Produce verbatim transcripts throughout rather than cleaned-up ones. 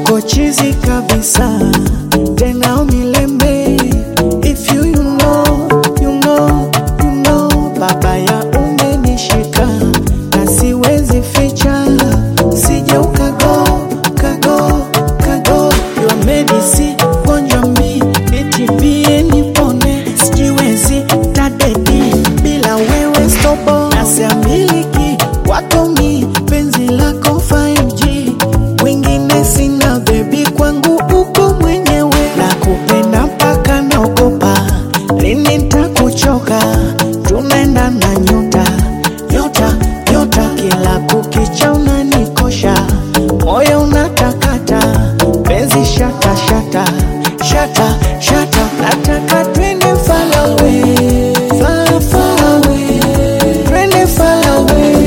uko chizi kabisa, tena umilembe. If you you know, you know, you know, babaya umenishika na siwezi ficha, sije ukago, kago, kago. You are medicine, gonjwa mi, nitibie nipone, sijiwezi tadedi, bila wewe stopo. Nasiamiliki, watomi, penzi lako five G, wengine sina baby, kwangu uko mwenyewe. Nakupenda mpaka naogopa, lini nitakuchoka, tunaenda na nyota, nyota, nyota. Kila kukicha unanikosha, moyo unatakata, penzi shata, shata, shata, shata. Nataka twende far away, far, far away, twende far away.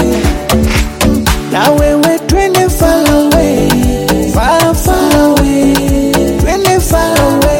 Na wewe twende far away, far, far away, twende far away.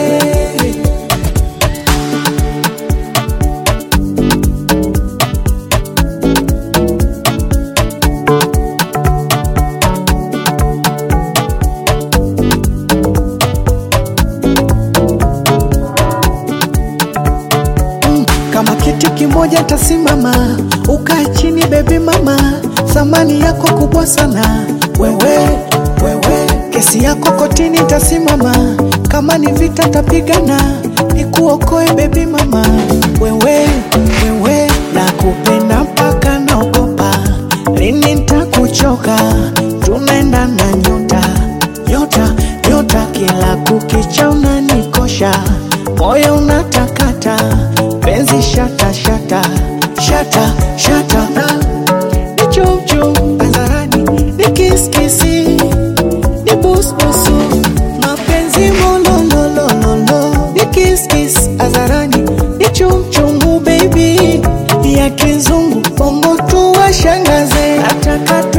Kama kiti kimoja tasimama, ukae chini baby mama, thamani yako kubwa sana wewe, wewe. Kesi yako kotini tasimama, kama ni vita tapigana, nikuokoe baby mama, wewe, wewe. Nakupenda mpaka naogopa, lini nitakuchoka, tunaenda na nyota, nyota, nyota. Kila kukicha unanikosha, moyo unatakata, penzi shata, shata, shata, shata. Ni chum chum hadharani, ni kiss kisi, ni bus busu, mapenzi mololololo. Ni kiss kiss hadharani, ni chum chum baby, ya kizungu bongo tu washangaze. Nataka